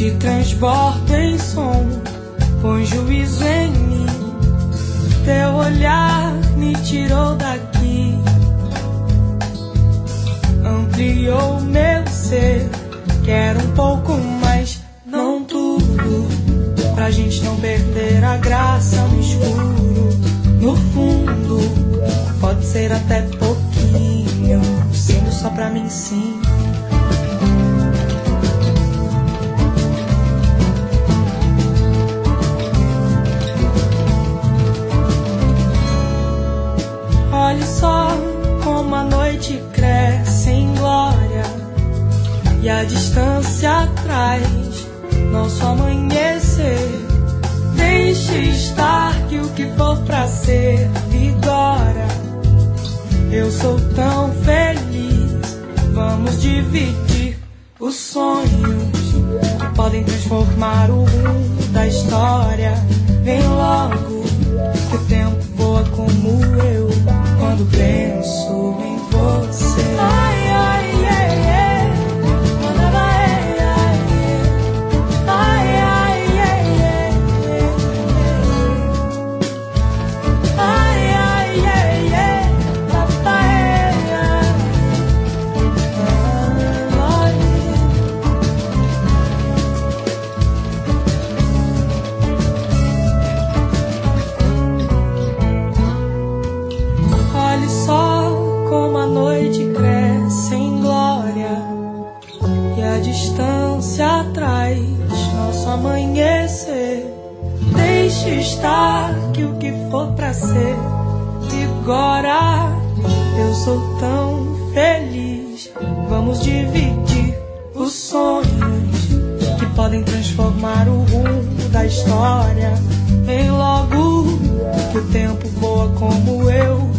te transbordo em som, põe juízo em mim. Teu olhar me tirou daqui, ampliou meu ser. Quero um pouco mais, não tudo, pra gente não perder a graça no escuro. No fundo, pode ser até pouquinho, sendo só pra mim sim. Olhe só como a noite cresce em glória e a distância traz nosso amanhecer. Deixe estar que o que for pra ser vigora. Eu sou tão feliz, vamos dividir os sonhos que podem transformar o rumo da história. Vem logo, que o tempo voa como eu quando penso em você. Ai, ai, ai, ai. Ai, ai, ai, ai. Ai, ai, ai, ai. Olhe só como a noite cresce em glória e a distância traz nosso amanhecer. Deixe estar que o que for pra ser vigora. Eu sou tão feliz, vamos dividir os sonhos que podem transformar o rumo da história. Vem logo, que o tempo voa como eu